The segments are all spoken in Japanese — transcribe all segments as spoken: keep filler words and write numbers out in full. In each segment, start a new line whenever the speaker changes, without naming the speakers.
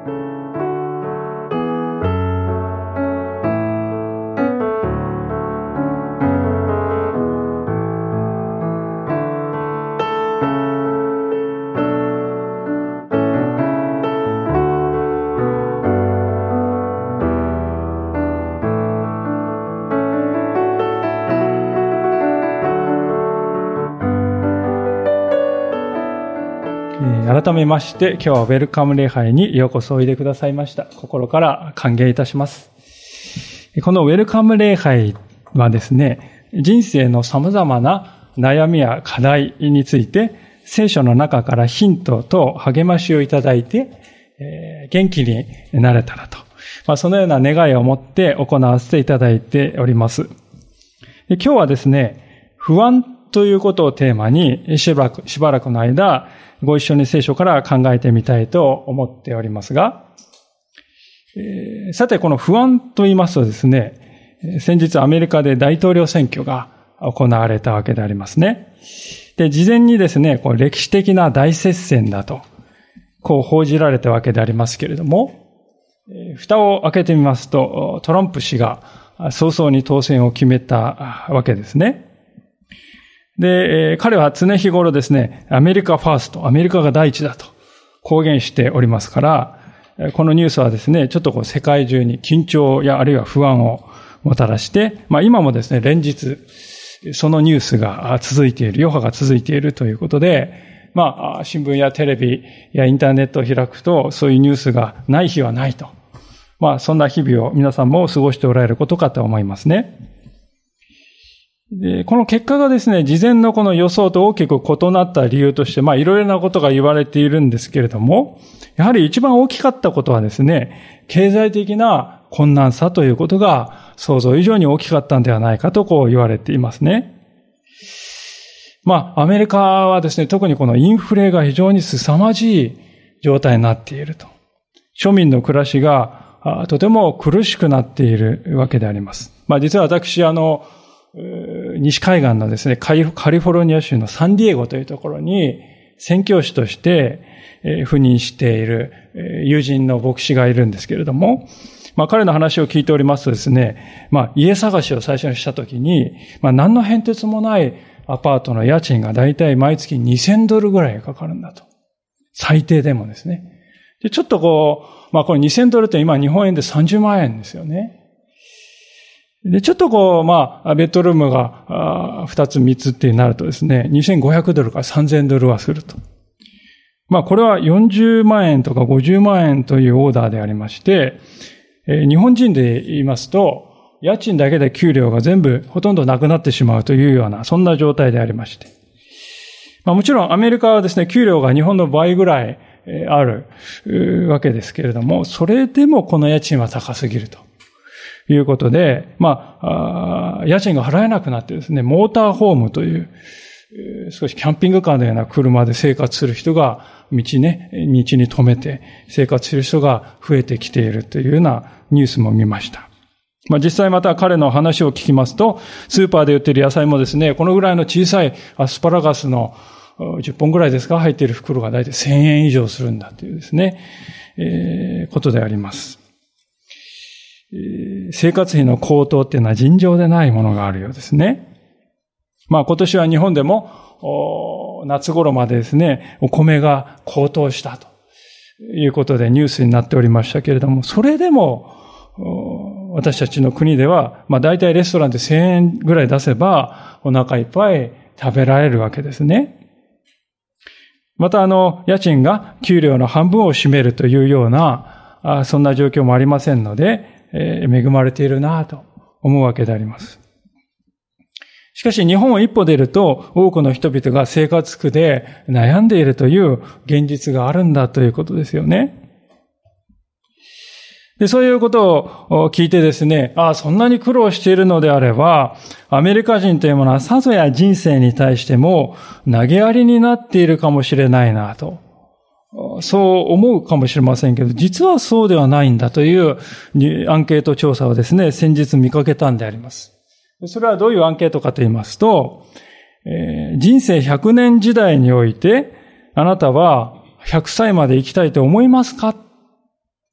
改めまして今日はウェルカム礼拝にようこそおいでくださいました。心から歓迎いたします。このウェルカム礼拝はですね、人生の様々な悩みや課題について聖書の中からヒントと励ましをいただいて、えー、元気になれたらと、まあ、そのような願いを持って行わせていただいております。今日はですね、不安ということをテーマにしばらく、しばらくの間ご一緒に聖書から考えてみたいと思っておりますが、えー、さてこの不安と言いますとですね、先日アメリカで大統領選挙が行われたわけでありますね。で、事前にですね、こう歴史的な大接戦だと、こう報じられたわけでありますけれども、蓋を開けてみますと、トランプ氏が早々に当選を決めたわけですね。で、彼は常日頃ですね、アメリカファースト、アメリカが第一だと公言しておりますから、このニュースはですね、ちょっとこう世界中に緊張やあるいは不安をもたらして、まあ今もですね、連日、そのニュースが続いている、余波が続いているということで、まあ新聞やテレビやインターネットを開くと、そういうニュースがない日はないと。まあそんな日々を皆さんも過ごしておられることかと思いますね。で、この結果がですね、事前のこの予想と大きく異なった理由として、まあいろいろなことが言われているんですけれども、やはり一番大きかったことはですね、経済的な困難さということが想像以上に大きかったんではないかとこう言われていますね。まあアメリカはですね、特にこのインフレが非常に凄まじい状態になっていると。庶民の暮らしがとても苦しくなっているわけであります。まあ実は私、あの、西海岸のですね、カリフォルニア州のサンディエゴというところに宣教師として赴任している友人の牧師がいるんですけれども、まあ彼の話を聞いておりますとですね、まあ家探しを最初にしたときに、まあ何の変哲もないアパートの家賃がだいたい毎月にせんドルぐらいかかるんだと。最低でもですね。で、ちょっとこう、まあこれにせんドルって今日本円でさんじゅうまんえんですよね。で、ちょっとこう、まあ、ベッドルームがふたつみっつってなるとですね、にせんごひゃくドルからさんぜんドルはすると。まあ、これはよんじゅうまんえんとかごじゅうまんえんというオーダーでありまして、えー、日本人で言いますと、家賃だけで給料が全部ほとんどなくなってしまうというような、そんな状態でありまして。まあ、もちろんアメリカはですね、給料が日本の倍ぐらいあるわけですけれども、それでもこの家賃は高すぎると。いうことで、まあ、家賃が払えなくなってですね、モーターホームという、少しキャンピングカーのような車で生活する人が、道ね、道に止めて生活する人が増えてきているというようなニュースも見ました。まあ実際また彼の話を聞きますと、スーパーで売っている野菜もですね、このぐらいの小さいアスパラガスのじゅっぽんぐらいですか、入っている袋がだいたいせんえん以上するんだというですね、えー、ことであります。生活費の高騰っていうのは尋常でないものがあるようですね。まあ今年は日本でも夏頃までですね、お米が高騰したということでニュースになっておりましたけれども、それでも私たちの国では、まあ大体レストランでせんえんぐらい出せばお腹いっぱい食べられるわけですね。またあの、家賃が給料の半分を占めるというような、そんな状況もありませんので、恵まれているなと思うわけであります。しかし日本を一歩出ると多くの人々が生活苦で悩んでいるという現実があるんだということですよね。で、そういうことを聞いてですね、ああ、そんなに苦労しているのであれば、アメリカ人というものはさぞや人生に対しても投げやりになっているかもしれないなと。そう思うかもしれませんけど、実はそうではないんだというアンケート調査をですね、先日見かけたんであります。それはどういうアンケートかと言いますと、えー、人生ひゃくねん時代において、あなたはひゃくさいまで生きたいと思いますか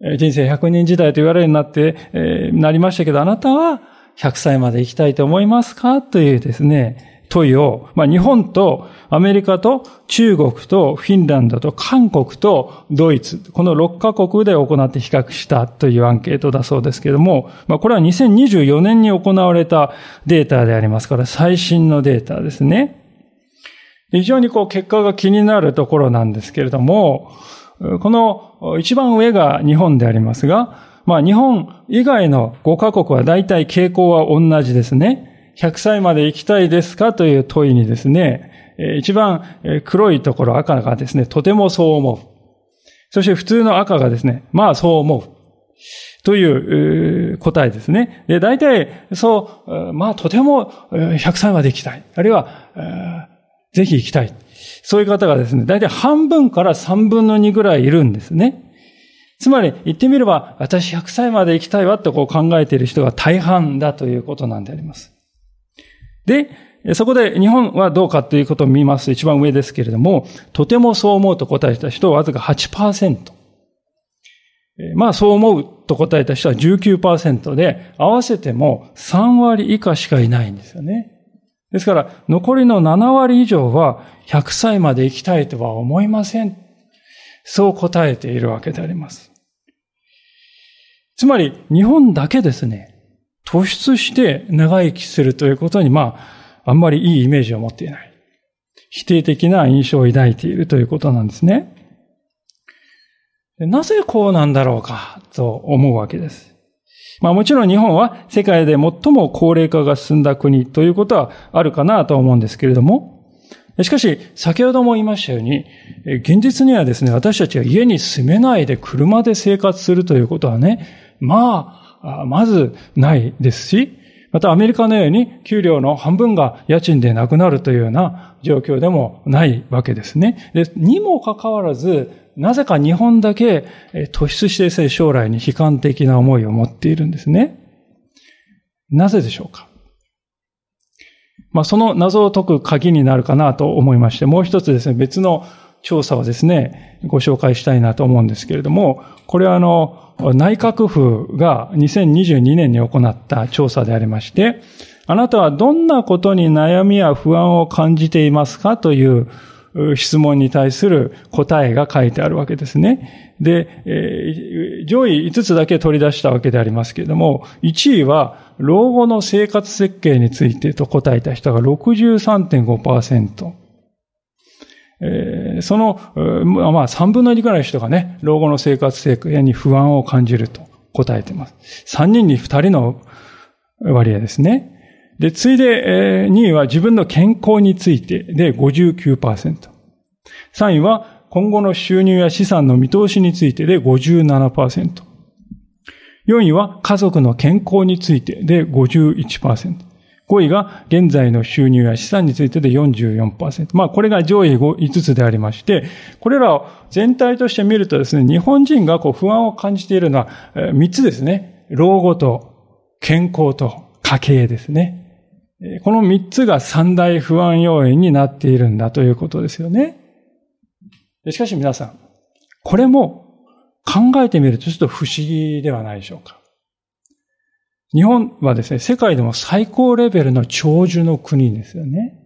人生ひゃくねん時代と言われるようになって、えー、なりましたけど、あなたはひゃくさいまで生きたいと思いますかというですね、問いを、まあ日本とアメリカと中国とフィンランドと韓国とドイツ、このろっカ国で行って比較したというアンケートだそうですけれども、まあこれはにせんにじゅうよねんに行われたデータでありますから、最新のデータですね。非常にこう結果が気になるところなんですけれども、この一番上が日本でありますが、まあ日本以外のごカ国は大体傾向は同じですね。ひゃくさいまで生きたいですかという問いにですね、一番黒いところ赤がですね、とてもそう思う。そして普通の赤がですね、まあそう思う。という答えですね。で、大体そう、まあとてもひゃくさいまで生きたい。あるいは、ぜひ生きたい。そういう方がですね、大体半分から三分の二ぐらいいるんですね。つまり、言ってみれば、私ひゃくさいまで生きたいわとこう考えている人が大半だということなんであります。で、そこで日本はどうかということを見ますと一番上ですけれども、とてもそう思うと答えた人はわずか はちパーセント。まあそう思うと答えた人は じゅうきゅうパーセント で、合わせてもさんわり以下しかいないんですよね。ですから、残りのななわり以上はひゃくさいまで生きたいとは思いません。そう答えているわけであります。つまり、日本だけですね、突出して長生きするということに、まあ、あんまりいいイメージを持っていない。否定的な印象を抱いているということなんですね。なぜこうなんだろうかと思うわけです。まあもちろん日本は世界で最も高齢化が進んだ国ということはあるかなと思うんですけれども、しかし先ほども言いましたように、現実にはですね、私たちが家に住めないで車で生活するということはね、まあ、まずないですし、またアメリカのように給料の半分が家賃でなくなるというような状況でもないわけですね。で、にもかかわらず、なぜか日本だけ突出して将来に悲観的な思いを持っているんですね。なぜでしょうか。まあ、その謎を解く鍵になるかなと思いまして、もう一つですね、別の調査をですね、ご紹介したいなと思うんですけれども、これはあの、内閣府がにせんにじゅうにねんに行った調査でありまして、あなたはどんなことに悩みや不安を感じていますかという質問に対する答えが書いてあるわけですね。で、えー、上位いつつだけ取り出したわけでありますけれども、いちいは老後の生活設計についてと答えた人が ろくじゅうさんてんごパーセント。えー、その、まあさんぶんのにぐらいの人がね、老後の生活設計に不安を感じると答えています。さんにんにふたりの割合ですね。で、次いでにいは自分の健康についてで ごじゅうきゅうパーセント。さんいは今後の収入や資産の見通しについてで ごじゅうななパーセント。よんいは家族の健康についてで ごじゅういちパーセント。ごいが現在の収入や資産についてで よんじゅうよんパーセント。まあこれが上位いつつでありまして、これらを全体として見るとですね、日本人がこう不安を感じているのはみっつですね。老後と健康と家計ですね。このみっつが三大不安要因になっているんだということですよね。しかし皆さん、これも考えてみるとちょっと不思議ではないでしょうか。日本はですね、世界でも最高レベルの長寿の国ですよね。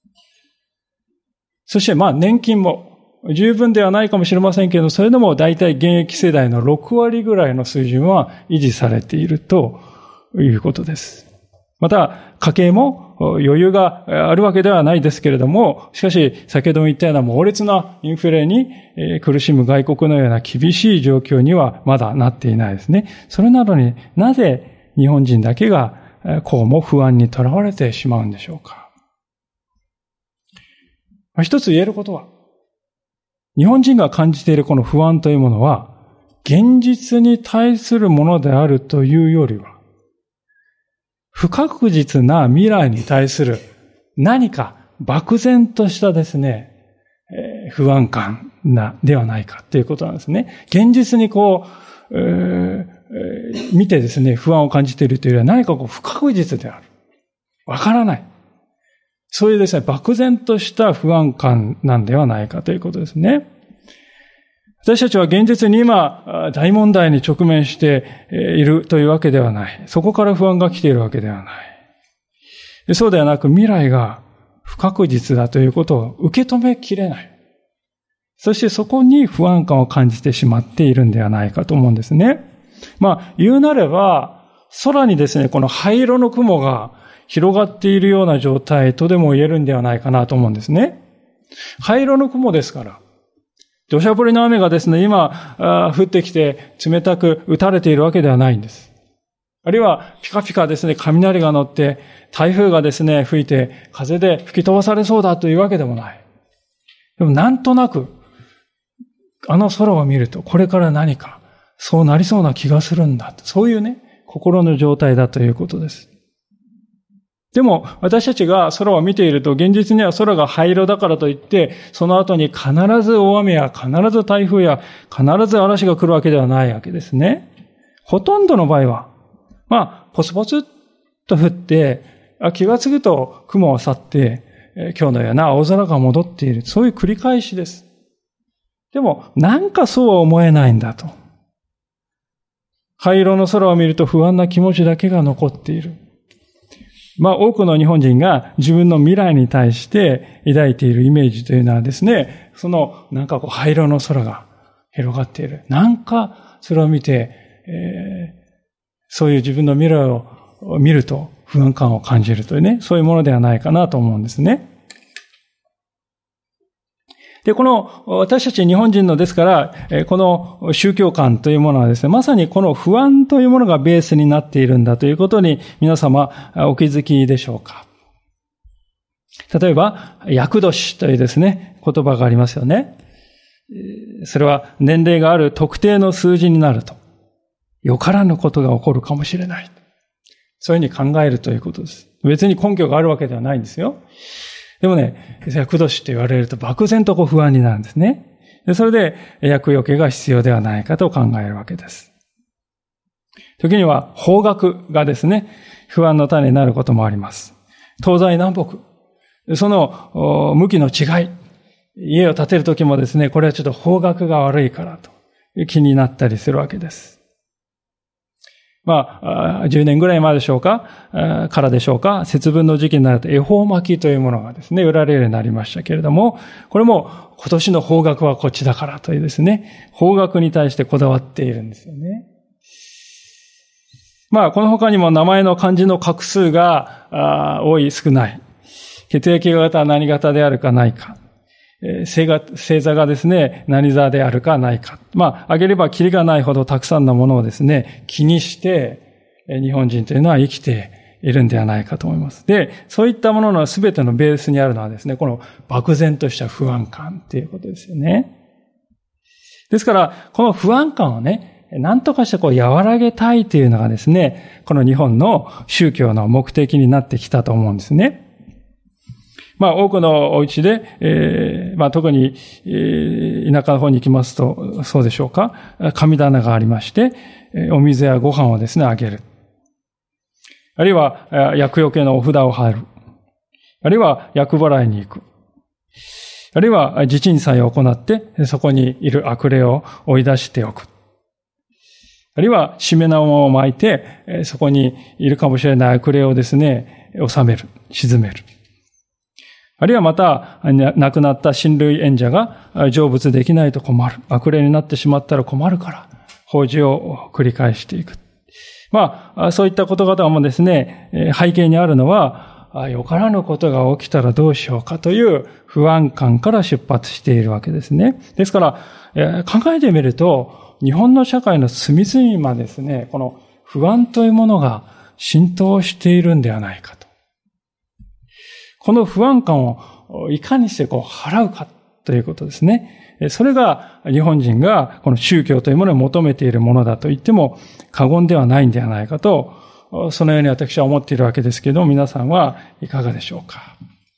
そしてまあ年金も十分ではないかもしれませんけど、それでも大体現役世代のろくわりぐらいの水準は維持されているということです。また、家計も余裕があるわけではないですけれども、しかし、先ほども言ったような猛烈なインフレに苦しむ外国のような厳しい状況にはまだなっていないですね。それなのになぜ日本人だけがこうも不安にとらわれてしまうんでしょうか。一つ言えることは、日本人が感じているこの不安というものは、現実に対するものであるというよりは、不確実な未来に対する何か漠然としたですね、えー、不安感な、ではないかということなんですね。現実にこう、えー、見てですね、不安を感じているというよりは何かこう不確実である。わからない。そういうですね、漠然とした不安感なんではないかということですね。 私たちは現実に今、大問題に直面しているというわけではない。そこから不安が来ているわけではない。そうではなく、未来が不確実だということを受け止めきれない。そしてそこに不安感を感じてしまっているんではないかと思うんですね。まあ、言うなれば、空にですね、この灰色の雲が広がっているような状態とでも言えるんではないかなと思うんですね。灰色の雲ですから。土砂降りの雨がですね、今、降ってきて冷たく打たれているわけではないんです。あるいは、ピカピカですね、雷が乗って、台風がですね、吹いて、風で吹き飛ばされそうだというわけでもない。でも、なんとなく、あの空を見ると、これから何か、そうなりそうな気がするんだ。そういうね、心の状態だということです。でも、私たちが空を見ていると、現実には空が灰色だからといって、その後に必ず大雨や必ず台風や必ず嵐が来るわけではないわけですね。ほとんどの場合は、まあ、ポツポツっと降って、気がつくと雲は去って、今日のような青空が戻っている。そういう繰り返しです。でも、なんかそうは思えないんだと。灰色の空を見ると不安な気持ちだけが残っている。まあ、多くの日本人が自分の未来に対して抱いているイメージというのはですね、そのなんかこう灰色の空が広がっている。なんかそれを見て、えー、そういう自分の未来を見ると不安感を感じるというね、そういうものではないかなと思うんですね。で、この私たち日本人のですから、この宗教観というものはですね、まさにこの不安というものがベースになっているんだということに皆様お気づきでしょうか。例えば、厄年というですね、言葉がありますよね。それは年齢がある特定の数字になると、よからぬことが起こるかもしれない。そういうふうに考えるということです。別に根拠があるわけではないんですよ。でもね、厄年って言われると漠然とこう不安になるんですね。でそれで厄除けが必要ではないかと考えるわけです。時には方角がですね、不安の種になることもあります。東西南北、その向きの違い、家を建てるときもですね、これはちょっと方角が悪いからと気になったりするわけです。まあ、じゅうねんぐらい前でしょうか、からでしょうか、節分の時期になると恵方巻きというものがですね、売られるようになりましたけれども、これも今年の方角はこっちだからというですね、方角に対してこだわっているんですよね。まあ、この他にも名前の漢字の画数が多い少ない、血液型は何型であるかないか、星が、星座がですね、何座であるかないか。まあ、あげればキリがないほどたくさんのものをですね、気にして、日本人というのは生きているんではないかと思います。で、そういったものの全てのベースにあるのはですね、この漠然とした不安感っていうことですよね。ですから、この不安感をね、何とかしてこう和らげたいというのがですね、この日本の宗教の目的になってきたと思うんですね。まあ、多くのお家で、えー、まあ、特に、えー、田舎の方に行きますと、そうでしょうか。神棚がありまして、お水やご飯をですね、あげる。あるいは、厄除けのお札を貼る。あるいは、厄払いに行く。あるいは、地鎮祭を行って、そこにいる悪霊を追い出しておく。あるいは、しめ縄を巻いて、そこにいるかもしれない悪霊をですね、収める。沈める。あるいはまた、亡くなった親類縁者が成仏できないと困る。悪霊になってしまったら困るから、法事を繰り返していく。まあ、そういったこと々もですね、背景にあるのは、よからぬことが起きたらどうしようかという不安感から出発しているわけですね。ですから、考えてみると、日本の社会の隅々までですね、この不安というものが浸透しているんではないかと。この不安感をいかにしてこう払うかということですね。それが日本人がこの宗教というものを求めているものだと言っても過言ではないんではないかと、そのように私は思っているわけですけれども、皆さんはいかがでしょうか。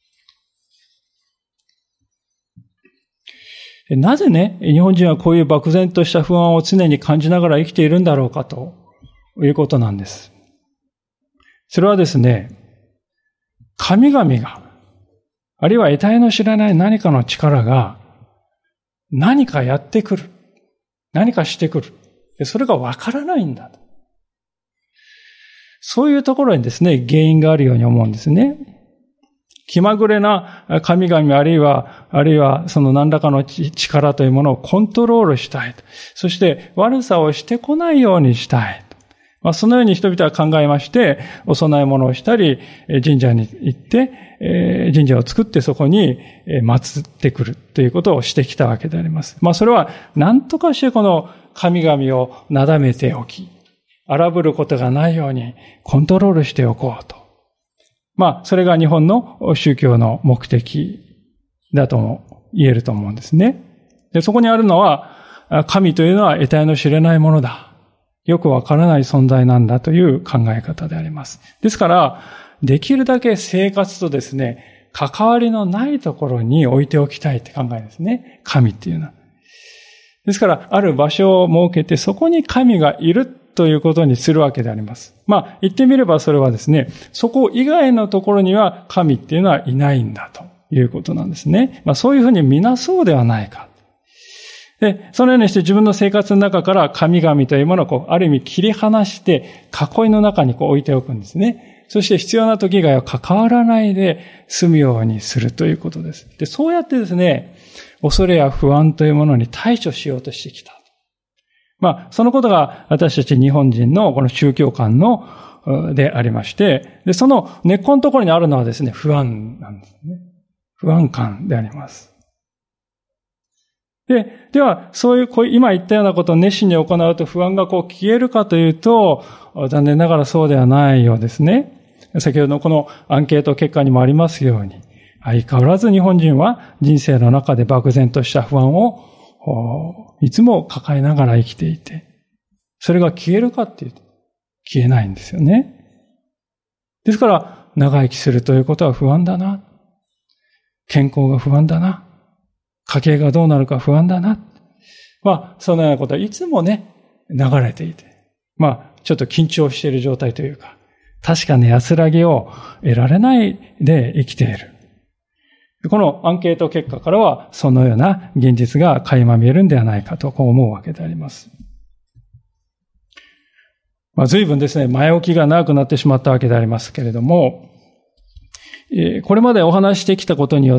なぜね、日本人はこういう漠然とした不安を常に感じながら生きているんだろうかということなんです。それはですね、神々が、あるいは得体の知らない何かの力が何かやってくる。 何かしてくる。それがわからないんだと。そういうところにですね、原因があるように思うんですね。気まぐれな神々あるいは、あるいはその何らかの力というものをコントロールしたいと。そして悪さをしてこないようにしたいと。まあ、そのように人々は考えまして、お供え物をしたり、神社に行って、神社を作ってそこに祀ってくるということをしてきたわけであります。まあ、それは何とかしてこの神々をなだめておき、荒ぶることがないようにコントロールしておこうと。まあ、それが日本の宗教の目的だとも言えると思うんですね。で、そこにあるのは、神というのは得体の知れないものだ。よくわからない存在なんだという考え方であります。ですから、できるだけ生活とですね、関わりのないところに置いておきたいって考えですね。神っていうのは。ですから、ある場所を設けて、そこに神がいるということにするわけであります。まあ、言ってみればそれはですね、そこ以外のところには神っていうのはいないんだということなんですね。まあ、そういうふうに見なそうではないか。で、そのようにして自分の生活の中から神々というものをこう、ある意味切り離して囲いの中にこう置いておくんですね。そして必要な時以外は関わらないで済むようにするということです。で、そうやってですね、恐れや不安というものに対処しようとしてきた。まあ、そのことが私たち日本人のこの宗教観のでありまして、で、その根っこのところにあるのはですね、不安なんですね。不安感であります。で、では、そういう、こう今言ったようなことを熱心に行うと不安がこう消えるかというと、残念ながらそうではないようですね。先ほどのこのアンケート結果にもありますように、相変わらず日本人は人生の中で漠然とした不安をいつも抱えながら生きていて、それが消えるかっていうと、消えないんですよね。ですから、長生きするということは不安だな。健康が不安だな。家計がどうなるか不安だな。まあ、そのようなことはいつもね、流れていて。まあ、ちょっと緊張している状態というか、確かに安らぎを得られないで生きている。このアンケート結果からは、そのような現実が垣間見えるんではないかとこう思うわけであります。まあ、随分ですね、前置きが長くなってしまったわけでありますけれども、これまでお話してきたことによって、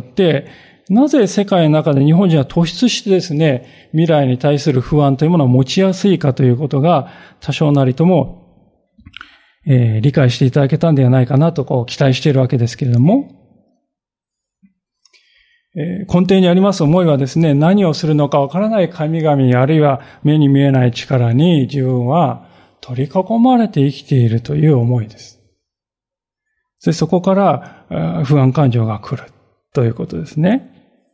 なぜ世界の中で日本人は突出してですね、未来に対する不安というものを持ちやすいかということが多少なりとも、えー、理解していただけたんではないかなとこう期待しているわけですけれども、えー、根底にあります思いはですね、何をするのかわからない神々あるいは目に見えない力に自分は取り囲まれて生きているという思いです。で、そこから不安感情が来るということですね。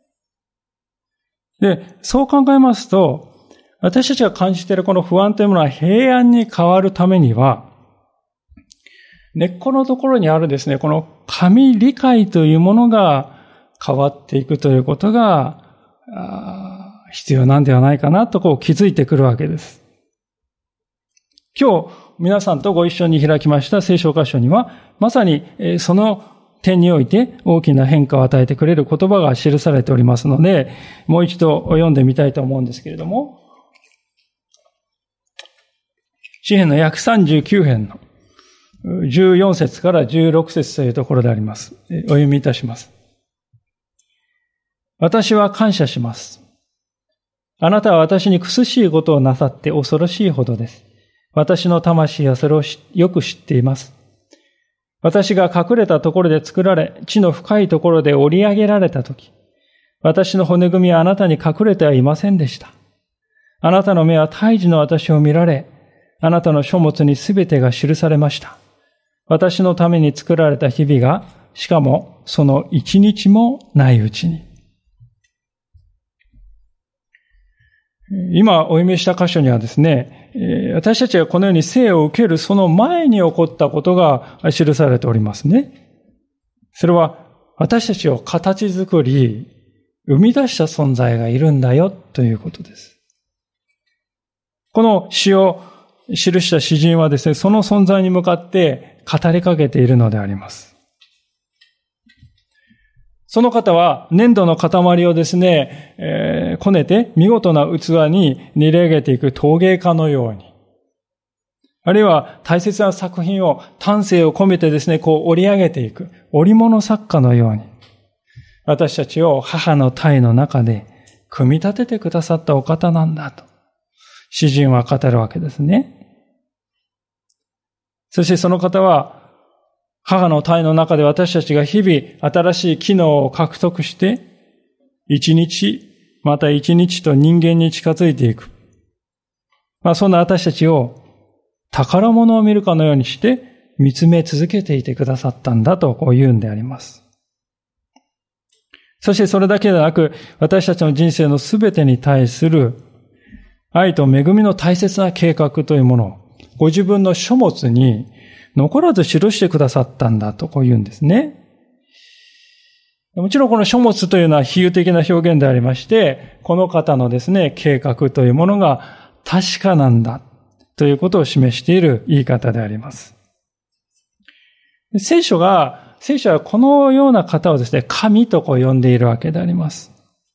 で、そう考えますと、私たちが感じているこの不安というものは平安に変わるためには、根っこのところにあるですね、この神理解というものが変わっていくということが必要なんではないかなとこう気づいてくるわけです。今日皆さんとご一緒に開きました聖書箇所には、まさにその点において大きな変化を与えてくれる言葉が記されておりますので、もう一度読んでみたいと思うんですけれども、詩編の約さんじゅうきゅう編のじゅうよん節からじゅうろく節というところであります。お読みいたします。私は感謝します。あなたは私に苦しいことをなさって恐ろしいほどです。私の魂はそれをよく知っています。私が隠れたところで作られ、地の深いところで織り上げられたとき、私の骨組みはあなたに隠れてはいませんでした。あなたの目は胎児の私を見られ、あなたの書物にすべてが記されました。私のために作られた日々が、しかもその一日もないうちに。今お読みした箇所にはですね、私たちがこのように生を受けるその前に起こったことが記されておりますね。それは私たちを形作り、生み出した存在がいるんだよということです。この詩を記した詩人はですね、その存在に向かって語りかけているのであります。 その方は粘土の塊をですね、えー、こねて見事な器に練り上げていく陶芸家のように、あるいは大切な作品を丹精を込めてですね、こう織り上げていく織物作家のように、私たちを母の胎の中で組み立ててくださったお方なんだと、詩人は語るわけですね。そしてその方は、母の胎の中で私たちが日々新しい機能を獲得して、一日、また一日と人間に近づいていく。まあそんな私たちを宝物を見るかのようにして見つめ続けていてくださったんだとこう言うんであります。そしてそれだけでなく、私たちの人生のすべてに対する愛と恵みの大切な計画というものをご自分の書物に残らず記してくださったんだとこう言うんですね。もちろんこの書物というのは比喩的な表現でありまして、この方のですね、計画というものが確かなんだということを示している言い方であります。聖書が、聖書はこのような方をですね、神とこう呼んでいるわけであります。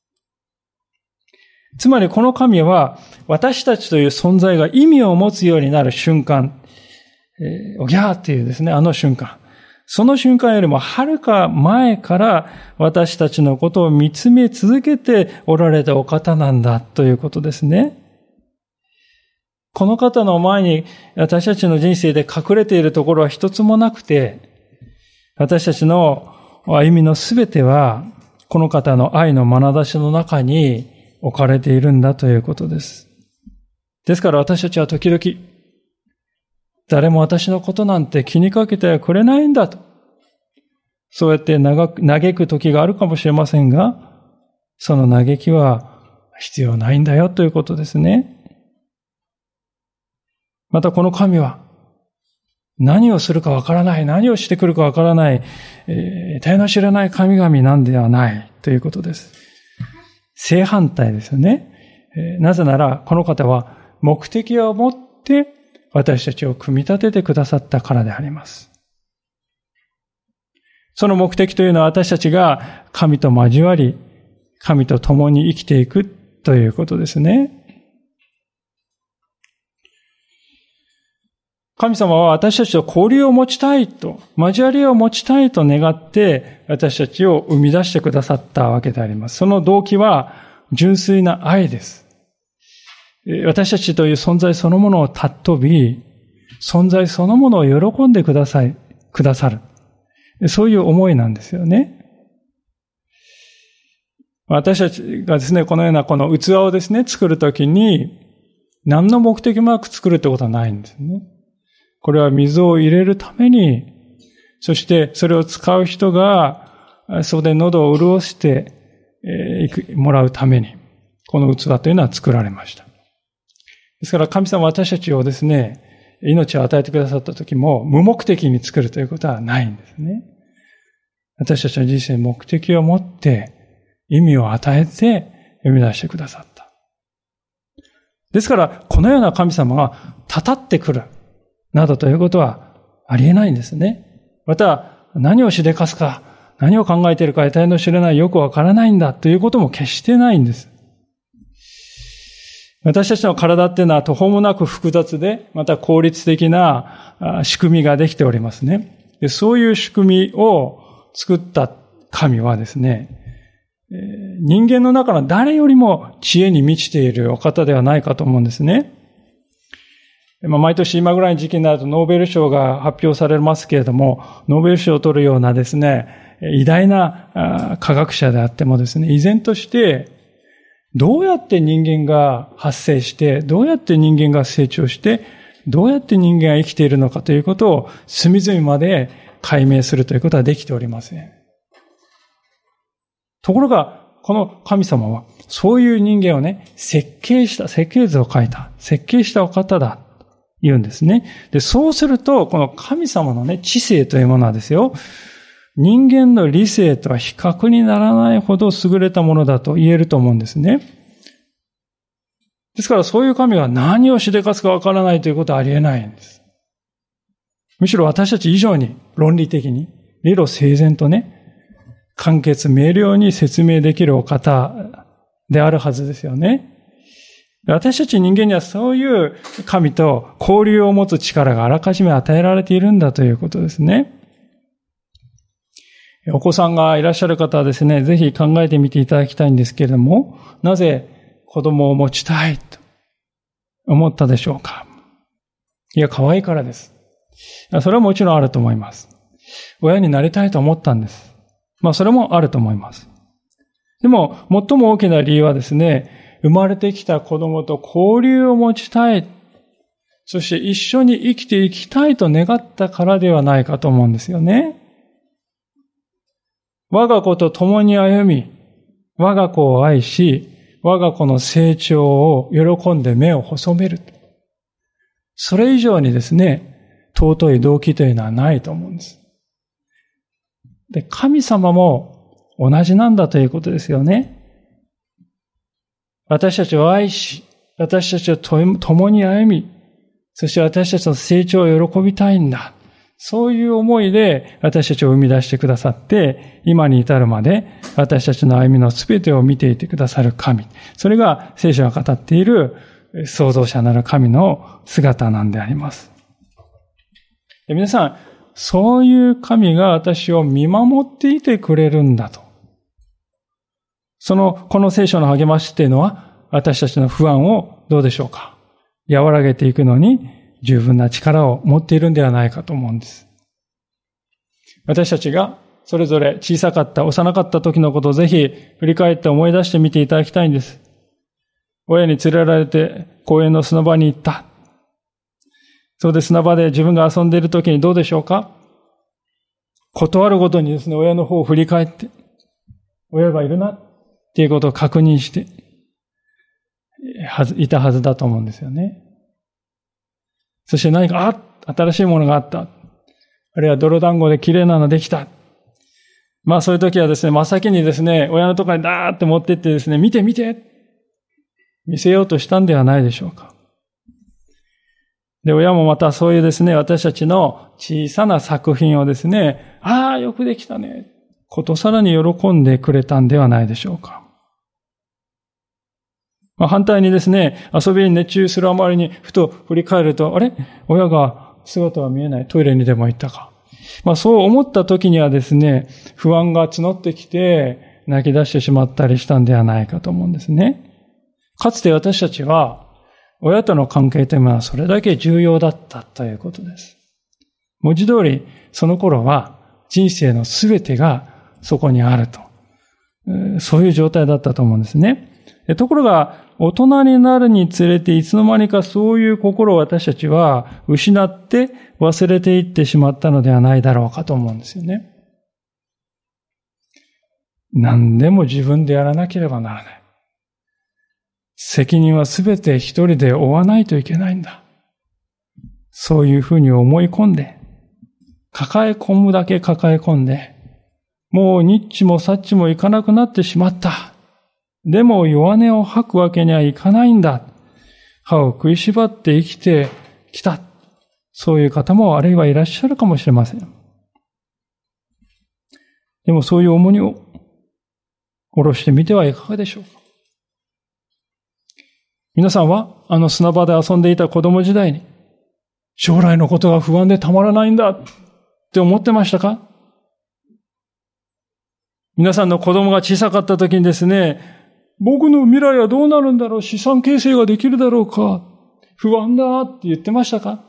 つまりこの神は私たちという存在が意味を持つようになる瞬間、えー、おぎゃーっていうですね、あの瞬間。その瞬間よりもはるか前から私たちのことを見つめ続けておられたお方なんだということですね。この方の前に私たちの人生で隠れているところは一つもなくて、私たちの歩みのすべてはこの方の愛の眼差しの中に置かれているんだということです。ですから私たちは時々、誰も私のことなんて気にかけてはくれないんだと。そうやって嘆く時があるかもしれませんが、その嘆きは必要ないんだよということですね。またこの神は、何をするかわからない、何をしてくるかわからない、えー、得体の知らない神々なんではないということです。正反対ですよね。えー、なぜなら、この方は目的を持って私たちを組み立ててくださったからであります。その目的というのは私たちが神と交わり、神と共に生きていくということですね。神様は私たちと交流を持ちたいと、交わりを持ちたいと願って私たちを生み出してくださったわけであります。その動機は純粋な愛です。私たちという存在そのものを尊び、存在そのものを喜んでください、くださる。そういう思いなんですよね。私たちがですね、このようなこの器をですね、作るときに、何の目的もなく作るってことはないんですね。これは水を入れるために、そしてそれを使う人が、そこで喉を潤してもらうために、この器というのは作られました。ですから神様は私たちをですね、命を与えてくださった時も無目的に作るということはないんですね。私たちの人生に目的を持って意味を与えて生み出してくださった。ですからこのような神様がたたってくるなどということはありえないんですね。また何をしでかすか、何を考えているか得体の知れない、よくわからないんだということも決してないんです。私たちの体っていうのは途方もなく複雑で、また効率的な仕組みができておりますね。で、そういう仕組みを作った神はですね、人間の中の誰よりも知恵に満ちているお方ではないかと思うんですね。毎年今ぐらいの時期になるとノーベル賞が発表されますけれども、ノーベル賞を取るようなですね、偉大な科学者であってもですね、依然としてどうやって人間が発生して、どうやって人間が成長して、どうやって人間が生きているのかということを隅々まで解明するということはできておりません。ところが、この神様はそういう人間をね、設計した、設計図を書いた、設計したお方だと言うんですね。で、そうすると、この神様のね、知性というものはですよ、人間の理性とは比較にならないほど優れたものだと言えると思うんですね。ですからそういう神が何をしでかすかわからないということはありえないんです。むしろ私たち以上に論理的に、理路整然とね、 簡潔明瞭に説明できるお方であるはずですよね。私たち人間にはそういう神と交流を持つ力があらかじめ与えられているんだということですね。お子さんがいらっしゃる方はですね、ぜひ考えてみていただきたいんですけれども、なぜ子供を持ちたいと思ったでしょうか。いや、可愛いからです。それはもちろんあると思います。親になりたいと思ったんです。まあ、それもあると思います。でも、最も大きな理由はですね、生まれてきた子供と交流を持ちたい、そして一緒に生きていきたいと願ったからではないかと思うんですよね。我が子と共に歩み、我が子を愛し、我が子の成長を喜んで目を細める。それ以上にですね、尊い動機というのはないと思うんです。で、神様も同じなんだということですよね。私たちを愛し、私たちを共に歩み、そして私たちの成長を喜びたいんだ。そういう思いで私たちを生み出してくださって、今に至るまで私たちの歩みのすべてを見ていてくださる神。それが聖書が語っている創造者なる神の姿なんであります。皆さん、そういう神が私を見守っていてくれるんだと。その、この聖書の励ましっていうのは、私たちの不安をどうでしょうか。和らげていくのに十分な力を持っているんではないかと思うんです。私たちがそれぞれ小さかった、幼かった時のことをぜひ振り返って思い出してみていただきたいんです。親に連れられて公園の砂場に行った。そうで砂場で自分が遊んでいる時にどうでしょうか。断るごとにですね、親の方を振り返って、親がいるなっていうことを確認して、いたはずだと思うんですよね。そして何か、あ、新しいものがあった。あるいは泥団子で綺麗なのできた。まあそういう時はですね、真っ先にですね、親のところにダーって持ってってですね、見て見て見せようとしたんではないでしょうか。で、親もまたそういうですね、私たちの小さな作品をですね、ああ、よくできたね、ことさらに喜んでくれたんではないでしょうか。まあ、反対にですね、遊びに熱中するあまりにふと振り返ると、あれ？親が姿は見えない。トイレにでも行ったか。まあそう思った時にはですね、不安が募ってきて泣き出してしまったりしたんではないかと思うんですね。かつて私たちは、親との関係というのはそれだけ重要だったということです。文字通り、その頃は人生のすべてがそこにあると。そういう状態だったと思うんですね。ところが、大人になるにつれていつの間にかそういう心を私たちは失って忘れていってしまったのではないだろうかと思うんですよね。何でも自分でやらなければならない。責任はすべて一人で負わないといけないんだ。そういうふうに思い込んで、抱え込むだけ抱え込んで、もうニッチもサッチもいかなくなってしまった。でも弱音を吐くわけにはいかないんだ。歯を食いしばって生きてきた。そういう方もあるいはいらっしゃるかもしれません。でもそういう重荷を下ろしてみてはいかがでしょうか。皆さんはあの砂場で遊んでいた子供時代に将来のことが不安でたまらないんだって思ってましたか？皆さんの子供が小さかった時にですね、僕の未来はどうなるんだろう、資産形成ができるだろうか、不安だって言ってましたか？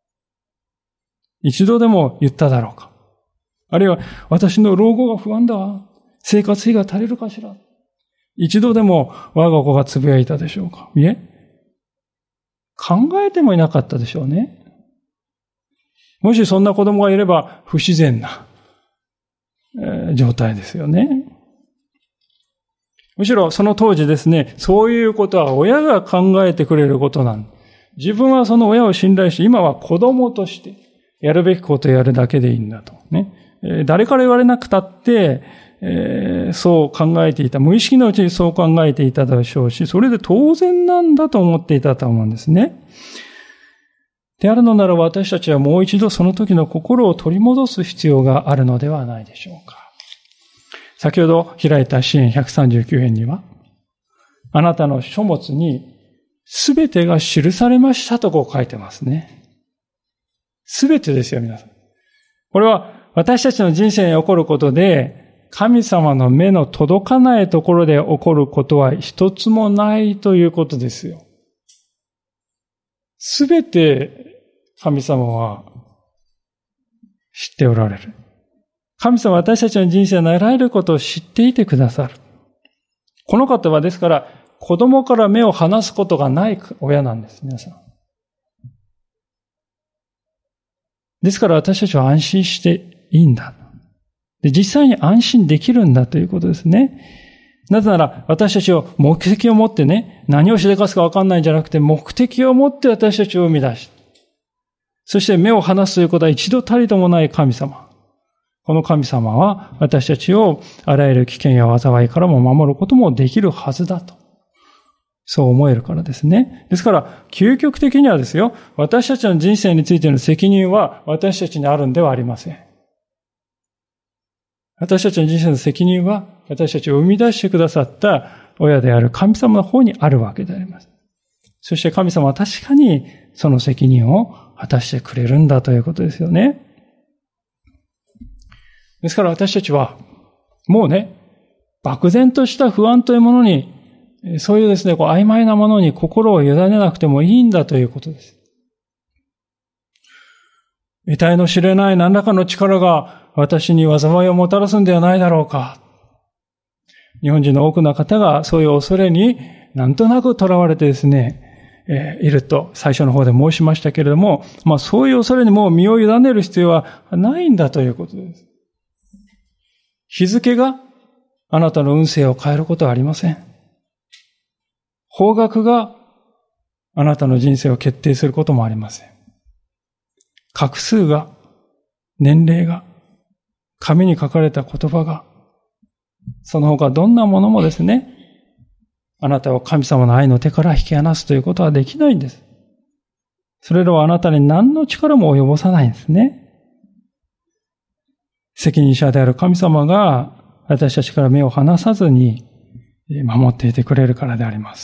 一度でも言っただろうか。あるいは私の老後が不安だわ、生活費が足りるかしら。一度でも我が子がつぶやいたでしょうか。いえ、考えてもいなかったでしょうね。もしそんな子供がいれば不自然な、えー、状態ですよね。むしろその当時ですね、そういうことは親が考えてくれることなん。自分はその親を信頼し、今は子供としてやるべきことをやるだけでいいんだと。ね、えー、誰から言われなくたって、えー、そう考えていた。無意識のうちにそう考えていたでしょうし、それで当然なんだと思っていたと思うんですね。であるのなら私たちはもう一度その時の心を取り戻す必要があるのではないでしょうか。 先ほど開いた詩編ひゃくさんじゅうきゅう編には、あなたの書物にすべてが記されましたとこう書いてますね。すべてですよ、皆さん。これは私たちの人生に起こることで、神様の目の届かないところで起こることは一つもないということですよ。すべて神様は知っておられる。神様は私たちの人生のあらゆることを知っていてくださる。この方はですから、子供から目を離すことがない親なんです、皆さん。ですから私たちは安心していいんだ。で、実際に安心できるんだということですね。なぜなら私たちを目的を持ってね、何をしでかすか分かんないんじゃなくて、目的を持って私たちを生み出し、そして目を離すということは一度たりともない神様。この神様は私たちをあらゆる危険や災いからも守ることもできるはずだと。そう思えるからですね。ですから、究極的にはですよ、私たちの人生についての責任は私たちにあるんではありません。私たちの人生の責任は、私たちを生み出してくださった親である神様の方にあるわけであります。そして神様は確かにその責任を果たしてくれるんだということですよね。ですから私たちは、もうね、漠然とした不安というものに、そういうですね、こう曖昧なものに心を委ねなくてもいいんだということです。得体の知れない何らかの力が私に災いをもたらすんではないだろうか。日本人の多くの方がそういう恐れになんとなく囚われてですね、えー、いると最初の方で申しましたけれども、まあそういう恐れにもう身を委ねる必要はないんだということです。日付があなたの運勢を変えることはありません。方角があなたの人生を決定することもありません。画数が、年齢が、紙に書かれた言葉が、その他どんなものもですね、あなたを神様の愛の手から引き離すということはできないんです。それらはあなたに何の力も及ぼさないんですね。責任者である神様が私たちから目を離さずに守っていてくれるからであります。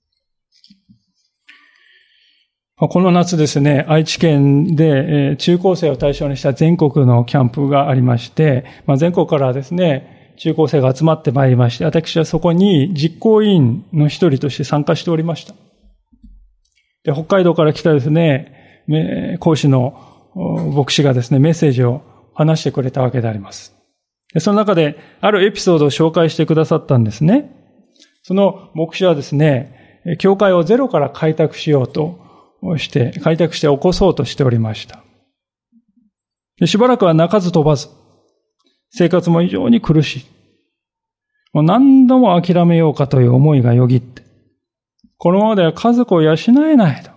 この夏ですね、愛知県で中高生を対象にした全国のキャンプがありまして、まあ、全国からですね、中高生が集まってまいりまして、私はそこに実行委員の一人として参加しておりました。で、北海道から来たですね、講師の牧師がですね、メッセージを話してくれたわけであります。で、その中であるエピソードを紹介してくださったんですね。その牧師はですね、教会をゼロから開拓しようとして、開拓して起こそうとしておりました。で、しばらくは鳴かず飛ばず、生活も非常に苦しい。もう何度も諦めようかという思いがよぎって、このままでは家族を養えないと。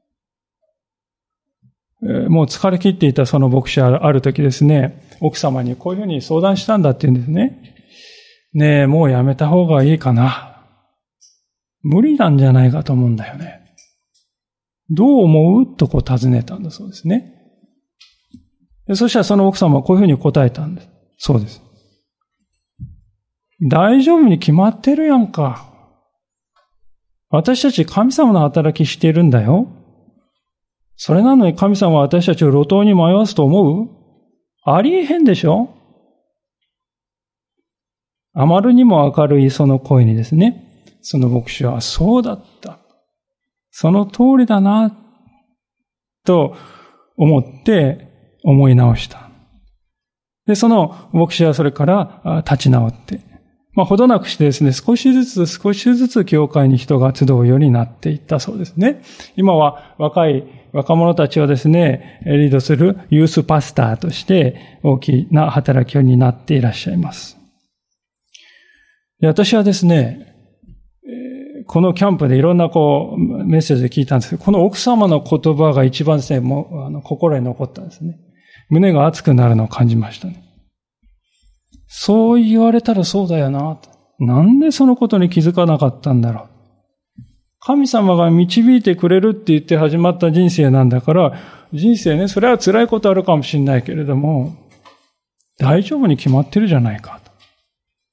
もう疲れ切っていたその牧師はある時ですね、奥様にこういうふうに相談したんだって言うんですね。ねえ、もうやめた方がいいかな。無理なんじゃないかと思うんだよね。どう思うとこう尋ねたんだそうですね。でそしたらその奥様はこういうふうに答えたんです。そうです。大丈夫に決まってるやんか。私たち神様の働きしているんだよ。それなのに神様は私たちを路頭に迷わすと思う？ありえへんでしょ？あまりにも明るいその声にですね、その牧師はそうだった。その通りだな、と思って思い直した。で、その牧師はそれから立ち直って、まあ、ほどなくしてですね、少しずつ少しずつ教会に人が集うようになっていったそうですね。今は若い若者たちをですね、リードするユースパスターとして大きな働きを担っていらっしゃいます。で、私はですね、このキャンプでいろんなこうメッセージで聞いたんですけど、この奥様の言葉が一番ですね、もうあの心に残ったんですね。胸が熱くなるのを感じましたね。そう言われたらそうだよな。なんでそのことに気づかなかったんだろう。神様が導いてくれるって言って始まった人生なんだから、人生ね、それは辛いことあるかもしれないけれども、大丈夫に決まってるじゃないかと。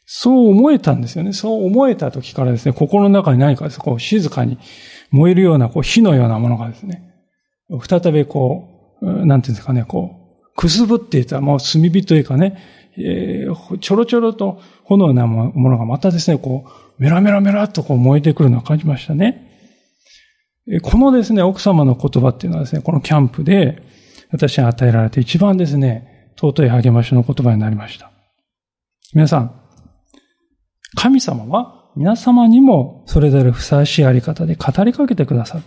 そう思えたんですよね。そう思えた時からですね、心の中に何かですね、こう静かに燃えるようなこう火のようなものがですね、再びこう、なんていうんですかね、こう、くすぶっていた、もう炭火というかね、えー、ちょろちょろと炎のようなものがまたですね、こう、メラメラメラっとこう燃えてくるのを感じましたね。このですね、奥様の言葉っていうのはですね、このキャンプで私に与えられて一番ですね、尊い励ましの言葉になりました。皆さん、神様は皆様にもそれぞれふさわしいあり方で語りかけてくださる。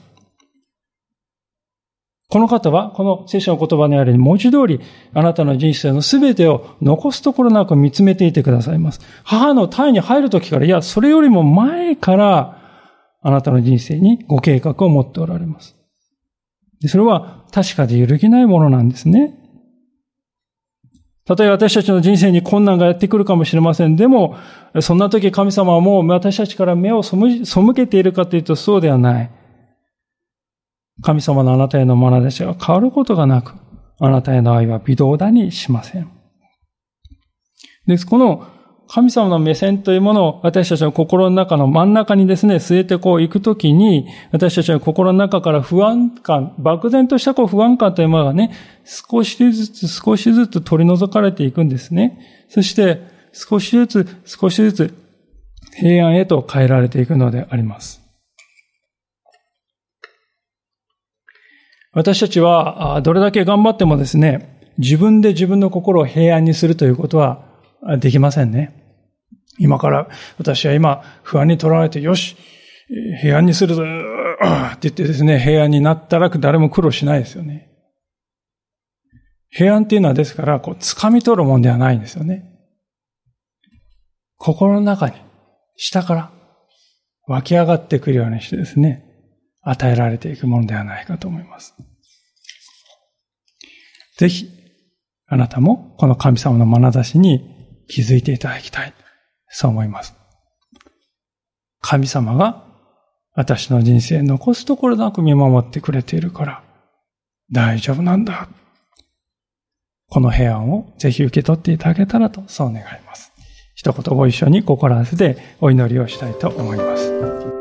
この方は、この聖書の言葉にあるように文字通り、あなたの人生のすべてを残すところなく見つめていてくださいます。母の胎に入るときから、いや、それよりも前から、あなたの人生にご計画を持っておられます。でそれは確かで揺るぎないものなんですね。たとえ私たちの人生に困難がやってくるかもしれません。でも、そんな時神様はもう私たちから目を背けているかというとそうではない。神様のあなたへの眼差しは変わることがなく、あなたへの愛は微動だにしません。です。この神様の目線というものを私たちの心の中の真ん中にですね、据えてこう行くときに、私たちの心の中から不安感、漠然としたこう不安感というものがね、少しずつ少しずつ取り除かれていくんですね。そして少しずつ少しずつ平安へと変えられていくのであります。私たちはどれだけ頑張ってもですね、自分で自分の心を平安にするということはできませんね。今から、私は今、不安にとらわれて、よし、平安にするぞ、って言ってですね、平安になったら誰も苦労しないですよね。平安っていうのはですから、こう、掴み取るもんではないんですよね。心の中に、下から湧き上がってくるようにしてですね、与えられていくものではないかと思います。ぜひ、あなたもこの神様の眼差しに気づいていただきたい。そう思います。神様が私の人生残すところなく見守ってくれているから大丈夫なんだ。この平安をぜひ受け取っていただけたらとそう願います。一言ご一緒に心合わせてお祈りをしたいと思います。